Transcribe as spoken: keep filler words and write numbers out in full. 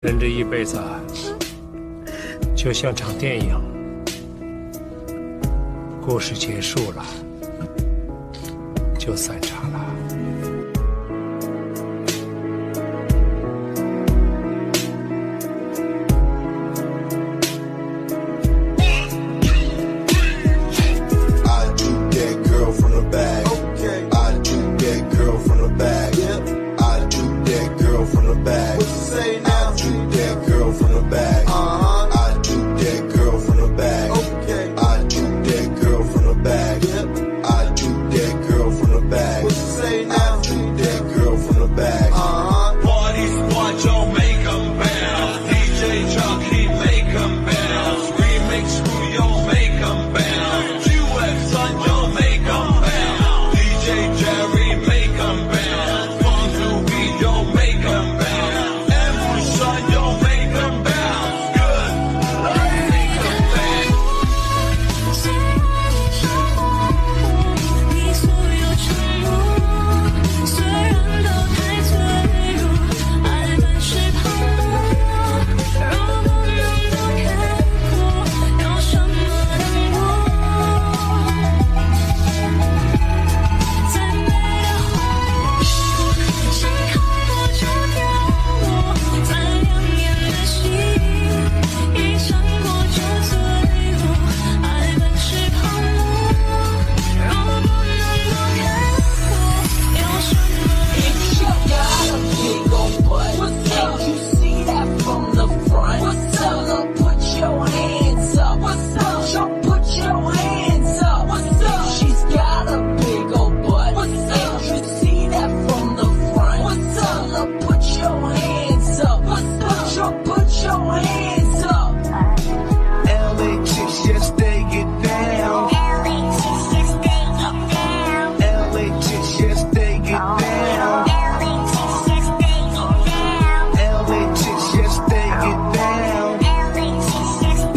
人这一辈子啊，就像场电影，故事结束了，就散场了。 I took that girl from the bag. Okay. I took that girl from the bag. Yep. I took that girl from the bag. What you say now? I took that girl from the bag.